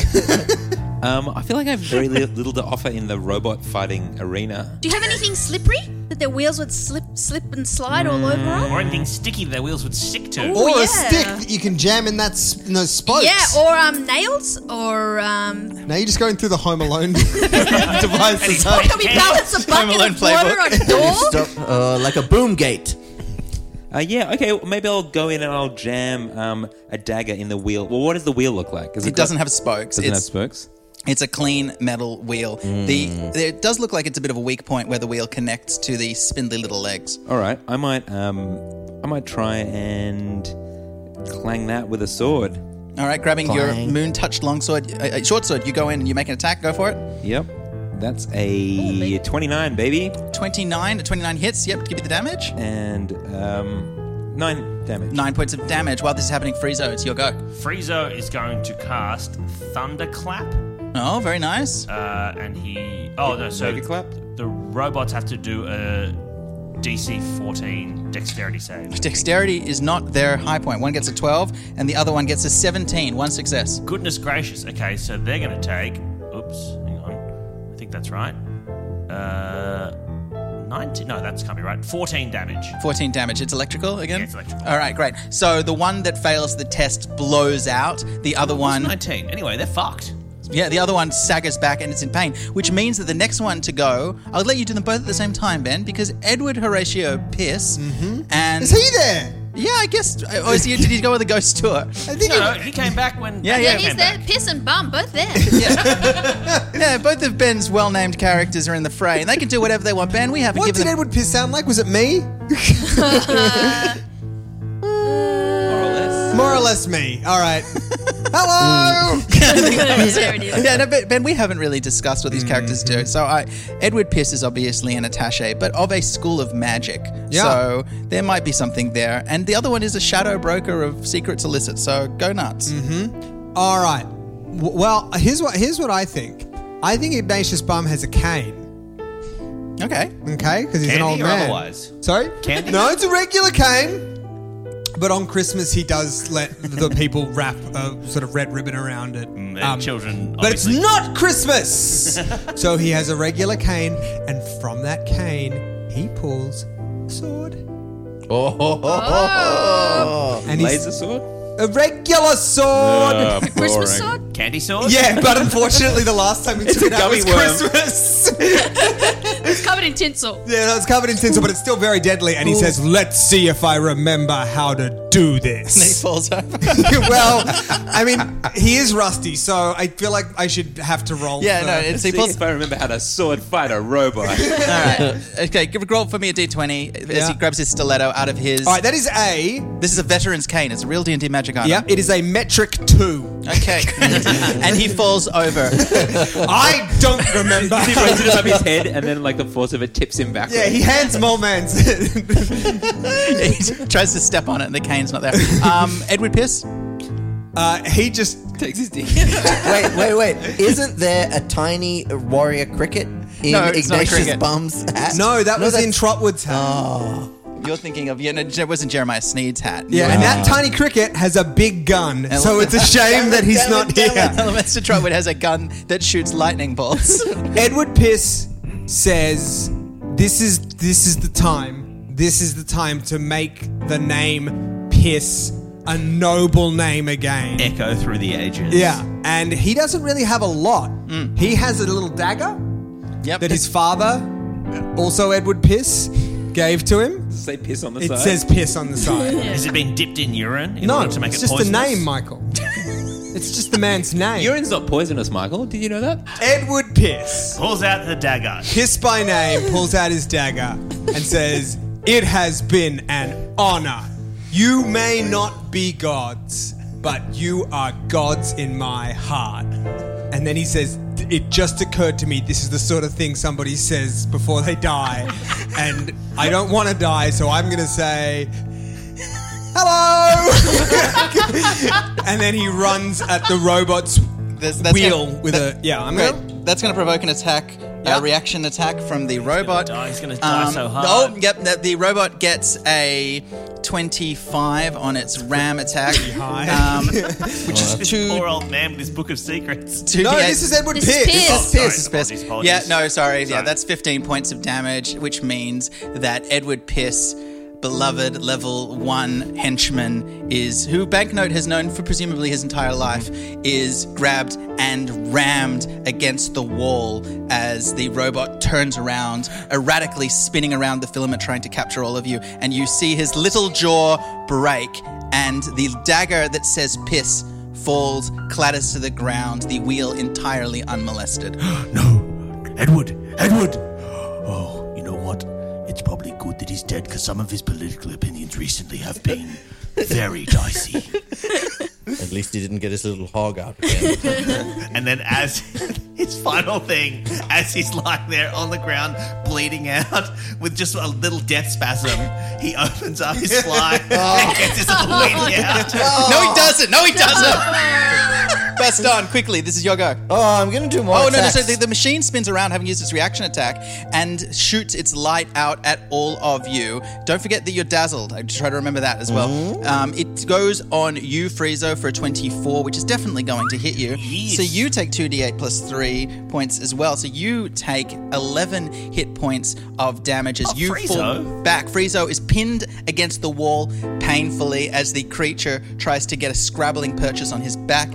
S6: Um, I feel like I have very li- little to offer in the robot fighting arena.
S3: Do you have anything slippery that their wheels would slip, slip and slide all over on?
S7: Or anything sticky that their wheels would stick to.
S3: Ooh.
S5: Or
S3: yeah.
S5: a stick that you can jam in that s- in those spokes.
S3: Yeah, or um, nails, or um,
S5: Now you're just going through the Home Alone devices.
S3: or can we balance a
S2: Home
S3: bucket
S2: Alone
S3: of water
S2: playbook.
S3: on a door?
S8: stop, uh, like a boom gate.
S6: Uh, yeah, okay, well, maybe I'll go in and I'll jam um, a dagger in the wheel. Well, what does the wheel look like? Is
S2: It
S6: got-
S2: doesn't have spokes.
S6: Doesn't have
S2: It's
S6: spokes?
S2: It's a clean metal wheel. The it does look like it's a bit of a weak point where the wheel connects to the spindly little legs.
S6: All right, I might, um, I might try and clang that with a sword.
S2: All right, grabbing your
S8: Clang.
S2: moon-touched longsword, uh, uh, short sword. You go in and you make an attack. Go for it.
S6: Yep, that's a twenty-nine, baby,
S2: twenty-nine. twenty-nine hits. Yep, give you the damage.
S6: and um, nine damage.
S2: Nine points of damage. While this is happening, Friezo, it's your go.
S7: Friezo is going to cast Thunderclap.
S2: Oh, very nice.
S7: Uh, and he. Oh, no, so
S6: Mega clap?
S7: the robots have to do a D C fourteen dexterity save.
S2: Dexterity is not their high point. One gets a twelve, and the other one gets a seventeen. One success.
S7: Goodness gracious. Okay, so they're going to take. Oops, hang on. I think that's right. Uh, nineteen. No, that's can't be right. fourteen damage.
S2: fourteen damage. It's electrical again?
S7: Yeah, it's electrical.
S2: All right, great. So the one that fails the test blows out. The other one...
S7: nineteen. Anyway, they're fucked.
S2: Yeah, the other one saggers back and it's in pain, which means that the next one to go, I'll let you do them both at the same time, Ben, because Edward Horatio Pierce and...
S5: Is he there?
S2: Yeah, I guess. Or is he, did he go on the ghost tour?
S5: I think
S7: No,
S5: he,
S7: he came back when.
S2: Yeah,
S3: Yeah,
S2: yeah.
S3: he's there. Piss and bum, both there.
S2: Yeah, both of Ben's well-named characters are in the fray, and they can do whatever they want. Ben, we haven't
S5: what
S2: given
S5: did
S2: them...
S5: Edward Piss sound like? Was it me?
S6: More or less.
S5: More or less me. All right. Hello.
S3: There it is.
S2: Yeah, no, but Ben, we haven't really discussed what these characters do. So, I, Edward Pierce is obviously an attaché, but of a school of magic.
S5: Yeah.
S2: So there might be something there. And the other one is a shadow broker of secrets illicit. So go nuts.
S5: All right. W- Well, here's what here's what I think. I think Ignatius Bum has a cane.
S2: Okay.
S5: Okay, because he's an
S7: Candy
S5: old
S7: or
S5: man.
S7: otherwise?
S5: Sorry?
S7: Candy?
S5: No, it's a regular cane. But on Christmas, he does let the people wrap a sort of red ribbon around it.
S7: Mm, and children,
S5: But it's
S7: obviously.
S5: not Christmas! So he has a regular cane, and from that cane, he pulls a sword.
S8: Oh, ho, ho, ho, ho.
S5: And he's
S6: Laser sword?
S5: a regular sword!
S6: Ah,
S3: Christmas
S6: boring.
S3: sword?
S7: Candy sword?
S5: Yeah, but unfortunately, the last time we
S6: It's
S5: took
S6: a
S5: it out
S6: gummy
S5: was
S6: worm.
S5: Christmas.
S3: It's covered in tinsel.
S5: Yeah, no, it's covered in tinsel, but it's still very deadly. And he says, "Let's see if I remember how to do
S2: And he
S5: this."
S2: falls over.
S5: Well, I mean, he is rusty, so I feel like I should have to roll.
S2: Yeah,
S5: for-
S2: no, it's, he
S6: See
S2: pulls...
S6: if I remember how to sword fight a robot.
S2: All right. Okay, give a roll for me a d twenty as
S5: Yeah.
S2: he grabs his stiletto out of his...
S5: All right, that is a.
S2: This is a veteran's cane. It's a real D and D magic item.
S5: Yeah, it is a metric two.
S2: Okay. And he falls over.
S5: I don't remember.
S6: He raises it above his head, and then, like, the force of it tips him backwards.
S5: Yeah, he hands Mole Man's.
S2: He tries to step on it and the cane's not there. Um, Edward Pierce?
S5: uh, he just.
S6: takes his dick.
S8: Wait, wait, wait. Isn't there a tiny warrior cricket in
S2: No, it's not a
S8: Ignatius
S2: cricket.
S8: Bum's hat?
S5: No, that was in
S8: that's-
S5: Trotwood's hat.
S2: You're thinking of... Yeah, no, it wasn't Jeremiah Sneed's hat.
S5: Yeah, and that tiny cricket has a big gun, so it's a shame that he's
S8: Damn it,
S5: not
S8: damn it,
S5: here.
S8: damn
S2: Mister Trotwood has a gun that shoots lightning bolts.
S5: Edward Piss says, "This is this is the time. This is the time to make the name Piss a noble name again."
S7: Echo through the ages.
S5: Yeah, and he doesn't really have a lot. He has a little dagger
S2: Yep.
S5: that his father, also Edward Piss, gave to him.
S6: Does it say piss on the
S5: It
S6: side?
S5: says Piss on the side.
S7: Has it been dipped in urine in
S5: No,
S7: order to make
S5: it's
S7: it
S5: just
S7: poisonous?
S5: the name, Michael. It's just the man's name.
S6: Urine's not poisonous, Michael. Did you know that?
S5: Edward Piss.
S7: Pulls out the dagger.
S5: Piss by name pulls out his dagger and says, "It has been an honor. You may not be gods, but you are gods in my heart." And then he says, "It just occurred to me this is the sort of thing somebody says before they die. And I don't want to die, so I'm going to say, hello!" And then he runs at the robot's
S2: That's- that's
S5: wheel
S2: gonna-
S5: with
S2: that-
S5: a... Yeah, I'm
S2: Great.
S5: going to...
S2: That's going to provoke an attack,
S5: Yeah.
S2: a reaction attack from the robot.
S7: die. He's gonna die so hard.
S2: Oh, yep. The, the robot gets a twenty-five on its ram attack,
S5: high.
S2: um, which is
S7: This
S2: two.
S7: poor old man with his book of secrets.
S2: two
S5: No,
S2: D eight.
S5: this is Edward
S3: This is
S5: Piss.
S3: Piss.
S2: This is Pierce.
S7: Oh,
S2: This is
S7: sorry.
S2: Pierce.
S7: Apologies,
S2: Yeah,
S7: apologies.
S2: no, sorry. Yeah,
S7: Sorry.
S2: that's fifteen points of damage, which means that Edward Pierce, beloved level one henchman, is who Banknote has known for presumably his entire life, is grabbed and rammed against the wall as the robot turns around, erratically spinning around the filament trying to capture all of you, and you see his little jaw break, and the dagger that says piss falls, clatters to the ground, the wheel entirely unmolested.
S7: No, Edward, Edward. Oh, you know what? It's probably good that he's dead because some of his political opinions recently have been very dicey.
S8: At least he didn't get his little hog out again.
S7: And then as his final thing, as he's lying there on the ground, bleeding out with just a little death spasm, he opens up his fly and gets his little weenie out.
S2: No, he doesn't. No, he doesn't. Baston, quickly. This is your go.
S8: Oh, I'm going to do more
S2: Oh, no, no.
S8: attacks.
S2: So the, the machine spins around, having used its reaction attack, and shoots its light out at all of you. Don't forget that you're dazzled. I try to remember that as well. Um, it goes on you, Friezo, for a twenty-four, which is definitely going to hit you.
S7: Yes.
S2: So you take two d eight plus three points as well. So you take eleven hit points of damage as
S7: Oh,
S2: you
S7: Friezo.
S2: fall back. Friezo is pinned against the wall painfully as the creature tries to get a scrabbling purchase on his back. And as a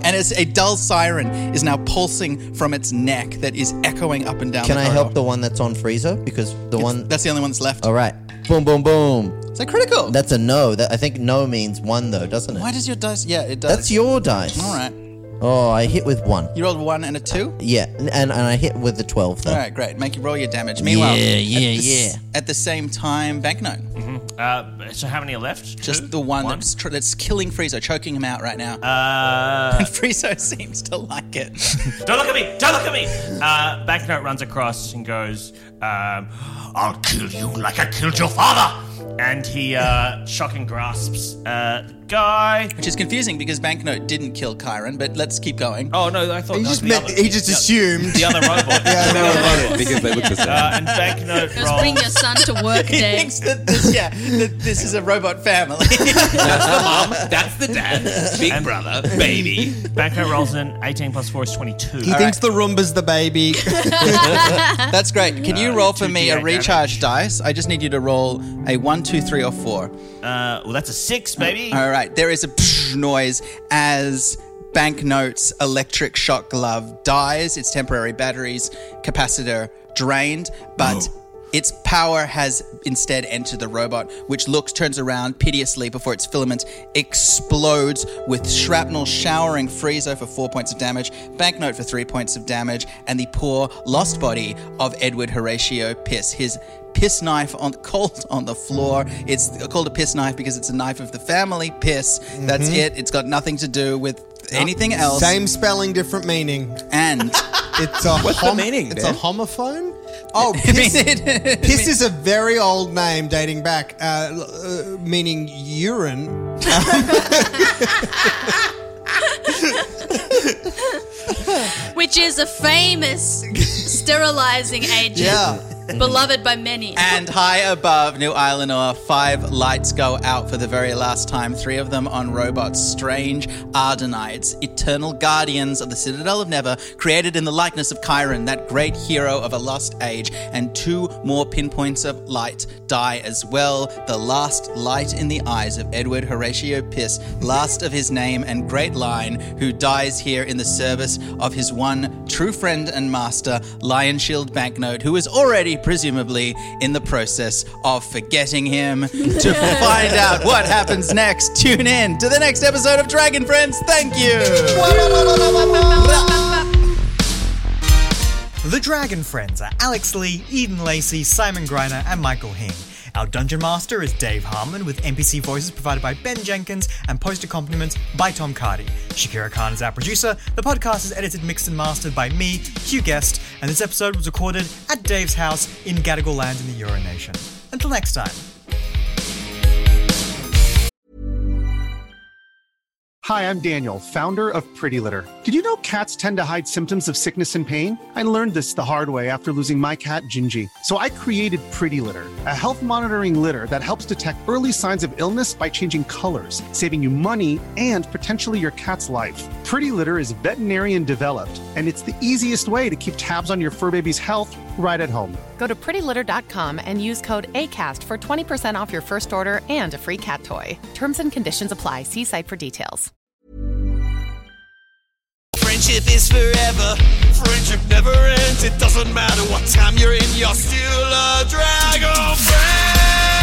S2: dull siren is now pulsing from its neck that is echoing up and down
S8: Can
S2: the
S8: I
S2: corridor.
S8: help the one that's on Frieza? Because the
S2: It's-
S8: one...
S2: That's the only one that's left.
S8: All right. Boom, boom, boom.
S2: Is that critical?
S8: That's a no. That I think no means one, though, doesn't it?
S2: Why does your dice... Yeah, it does.
S8: That's your dice.
S2: All right.
S8: Oh, I hit with one.
S2: You rolled a one and a two?
S8: Yeah, and, and I hit with the twelve, though.
S2: All right, great. Make you roll your damage. Meanwhile,
S8: Yeah, yeah,
S2: at the, s-
S8: yeah.
S2: At the same time, Banknote.
S7: Uh, so how many are left?
S2: Just
S7: Two?
S2: the one, That's, tr- that's killing Friezo, choking him out right now.
S7: Uh,
S2: and Friezo seems to like it.
S7: Don't look at me! Don't look at me! Uh, Banknote runs across and goes, um, I'll kill you like I killed your father! And he uh, shocking grasps uh, the guy.
S2: Which is confusing because Banknote didn't kill Kyron, but let's keep going.
S7: Oh, no, I thought
S5: He
S7: that
S5: just
S7: was the
S5: meant-
S7: other-
S5: he just
S7: the-
S5: assumed.
S7: The other robot.
S5: Yeah,
S6: No, no, no, because they look the same.
S7: Uh, and Banknote
S3: Just
S7: rolls.
S3: bring your son to work
S2: He
S3: day.
S2: thinks that this, yeah, that this is a robot family.
S6: That's the mom, that's the dad, big
S7: And-
S6: brother, baby.
S7: Banknote rolls in eighteen plus four is twenty-two.
S5: He thinks the Roomba's the baby.
S2: That's great. Can you
S7: Uh,
S2: roll for
S7: two
S2: me
S7: D
S2: a
S7: eight
S2: recharge dice? I just need you to roll a one, two, three, or four.
S7: Uh, well, that's a six, baby.
S2: All right. There is a psh noise as Banknote's electric shock glove dies. Its temporary batteries capacitor drained, but its power has instead entered the robot, which looks, turns around piteously before its filament explodes with shrapnel showering Friezo for four points of damage, Banknote for three points of damage, and the poor lost body of Edward Horatio Piss. His piss knife on cold on the floor. It's called a piss knife because it's a knife of the family piss. That's it. It's got nothing to do with anything else.
S5: Same spelling, different meaning.
S2: And
S5: It's a
S6: What's the meaning,
S5: It's
S6: Ben?
S5: a homophone. Oh, piss, piss is a very old name dating back, uh, uh, meaning urine.
S3: Which is a famous sterilizing agent.
S5: Yeah.
S3: Beloved by many.
S2: And high above New Islanor, five lights go out for the very last time. Three of them on robots. Strange Ardenites, eternal guardians of the Citadel of Never, created in the likeness of Chiron, that great hero of a lost age. And two more pinpoints of light die as well. The last light in the eyes of Edward Horatio Piss, last of his name and great line, who dies here in the service of his one true friend and master, Lion Shield Banknote, who is already presumably in the process of forgetting him. To find out what happens next, tune in to the next episode of Dragon Friends. Thank you.
S11: The Dragon Friends are Alex Lee, Eden Lacey, Simon Greiner, and Michael Hing. Our Dungeon Master is Dave Harmon, with N P C voices provided by Ben Jenkins and post accompaniments by Tom Cardy. Shakira Khan is our producer. The podcast is edited, mixed, and mastered by me, Hugh Guest, and this episode was recorded at Dave's house in Gadigal Land in the Euro Nation. Until next time.
S12: Hi, I'm Daniel, founder of Pretty Litter. Did you know cats tend to hide symptoms of sickness and pain? I learned this the hard way after losing my cat, Gingy. So I created Pretty Litter, a health monitoring litter that helps detect early signs of illness by changing colors, saving you money and potentially your cat's life. Pretty Litter is veterinarian developed, and it's the easiest way to keep tabs on your fur baby's health right at home.
S13: Go to pretty litter dot com and use code ACAST for twenty percent off your first order and a free cat toy. Terms and conditions apply. See site for details.
S4: Friendship is forever. Friendship never ends. It doesn't matter what time you're in. You're still a dragon friend.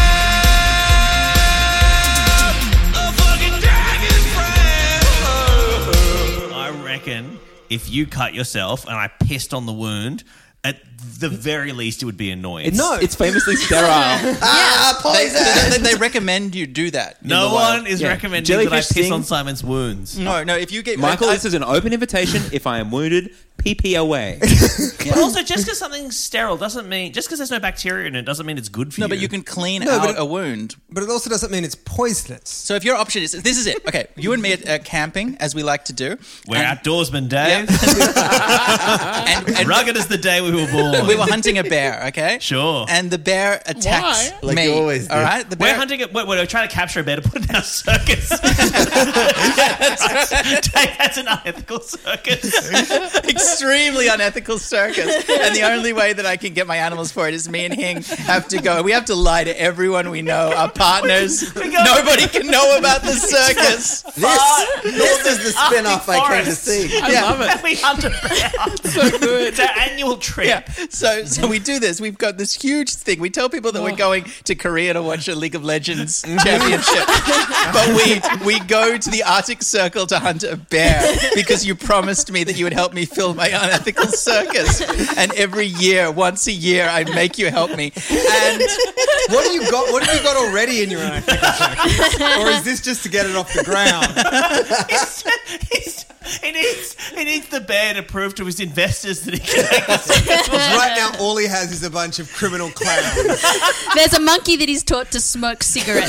S4: A fucking dragon friend.
S7: I reckon if you cut yourself and I pissed on the wound, at the very least it would be annoying.
S6: It's, it's famously sterile.
S2: Ah, poison! They, they, they recommend you do that. in
S7: No
S2: the wild.
S7: one is
S6: Yeah.
S7: recommending that I
S6: Jellyfish
S7: piss
S6: sting.
S7: on Simon's wounds.
S2: No, no. If you get
S6: Michael,
S2: I-
S6: this is an open invitation. If I am wounded, pee pee away.
S7: But also, just because something's sterile doesn't mean, just because there's no bacteria in it doesn't mean it's good for
S2: no,
S7: you.
S2: but you can clean
S5: No, but
S2: out
S5: it-
S2: a wound.
S5: But it also doesn't mean it's poisonous.
S2: So if your option is this is it. Okay, you and me at uh, camping, as we like to do.
S7: We're
S2: and,
S7: outdoorsmen, Dave.
S2: and, and
S7: Rugged as the day we were born.
S2: we were hunting a bear. Okay,
S7: Sure.
S2: And the bear attacks
S8: Like
S2: me.
S8: you always do.
S2: All right, the bear.
S7: We're hunting it. We're, we're trying to capture a bear to put in our circus. Dave, that's an unethical circus.
S2: extremely unethical circus. And the only way that I can get my animals for it is me and Hing have to go. We have to lie to everyone we know, our partners. Nobody can know about the circus.
S8: This, this is the spin-off I came to see.
S7: I
S2: Yeah.
S7: love it. We hunt a bear. So good. It's our annual trip.
S2: Yeah. So so we do this. We've got this huge thing. We tell people that we're going to Korea to watch a League of Legends championship. But we we go to the Arctic Circle to hunt a bear because you promised me that you would help me film my unethical circus. And every year, once a year, I make you help me. And
S5: What do you got? What have you got already in your unethical circus? Or is this just to get it off the ground?
S7: He's- he's- he, needs, he needs the bear to prove to his investors that he can make the successful.
S5: Right now, all he has is a bunch of criminal clowns.
S3: There's a monkey that he's taught to smoke cigarettes.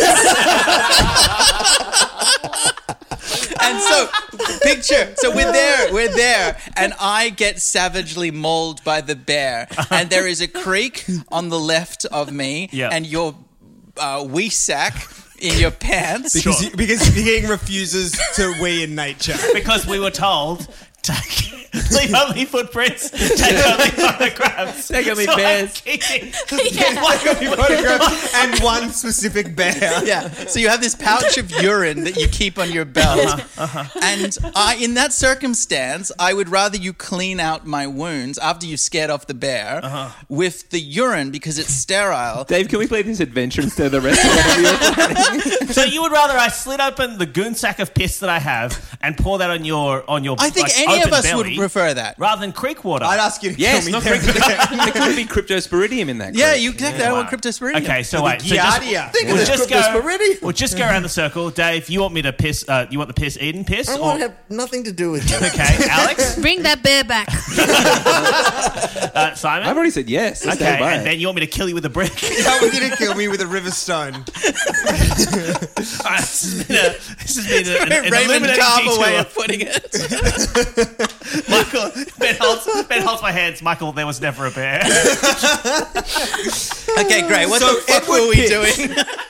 S2: And so, picture, so we're there, we're there, and I get savagely mauled by the bear, and there is a creek on the left of me,
S7: Yeah.
S2: and your uh, wee sack in your pants.
S5: Because, he, because Hing refuses to wee in nature.
S7: Because we were told, take, leave only footprints, take only photographs.
S6: Take only
S7: so
S6: bears.
S7: I'm keeping
S5: Photograph and one specific bear.
S2: Yeah, so you have this pouch of urine that you keep on your belt, uh-huh, uh-huh. and I, in that circumstance, I would rather you clean out my wounds after you've scared off the bear uh-huh. with the urine because it's sterile.
S6: Dave, can we play this adventure instead of the rest of whatever you're planning?
S7: So you would rather I slit open the goon sack of piss that I have and pour that on your on your
S2: I think
S7: like,
S2: any of
S7: open
S2: us
S7: belly,
S2: would prefer that.
S7: rather than creek water.
S5: I'd ask you to
S6: Yes,
S5: kill me.
S6: not
S5: there.
S6: crypto. There could be cryptosporidium in that.
S2: Yeah,
S6: creek.
S2: you exactly. I don't want cryptosporidium.
S7: Okay, so wait. So just,
S5: Giardia.
S8: Think
S7: we'll,
S8: of this
S7: just go,
S8: cryptosporidium.
S7: we'll just go around the circle. Dave, you want me to piss? Uh, you want the piss Eden piss?
S8: I
S7: or-
S8: want to have nothing to do with you.
S7: Okay, Alex?
S3: Bring that bear back.
S7: Uh, Simon?
S6: I've already said yes. So
S7: Okay,
S6: stand by
S7: and
S6: it.
S7: then you want me to kill you with a brick?
S5: How are you going to kill me with a river stone?
S7: All right, this has been a, this has been a, an, an
S2: Raymond
S7: illuminating
S2: Carver way
S7: detour.
S2: of putting it.
S7: Michael, Ben holds, Ben holds my hands. Michael, there was never a bear.
S2: Okay, great. What
S5: So
S2: the fuck
S5: Edward
S2: were we
S5: Pitt.
S2: doing?